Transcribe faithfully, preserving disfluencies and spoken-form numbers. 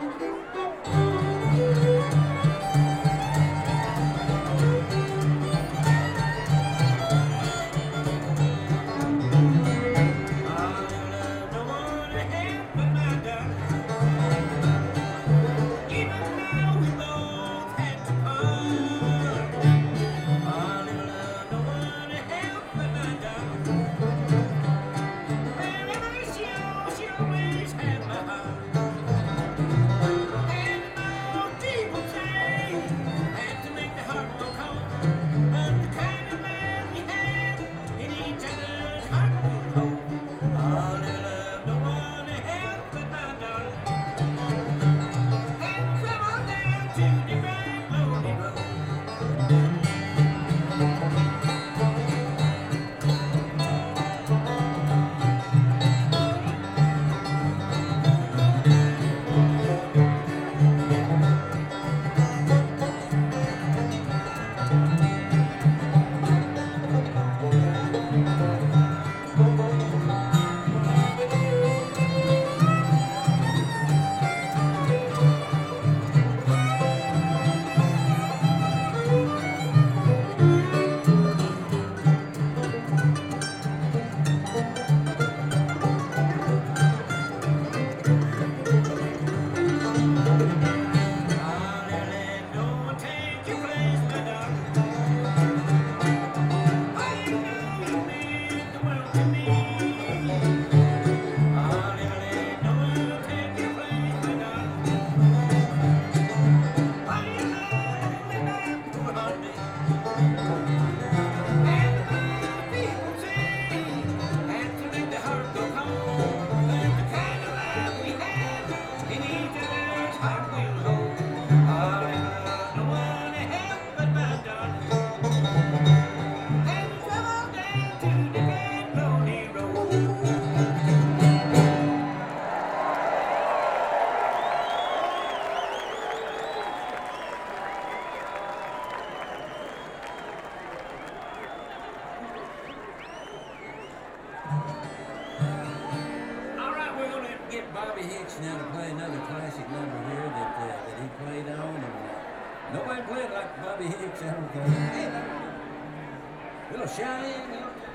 Bobby Hicks now to play another classic number here that uh, that he played on, and uh, nobody played like Bobby Hicks ever played. Hey, little shine in, little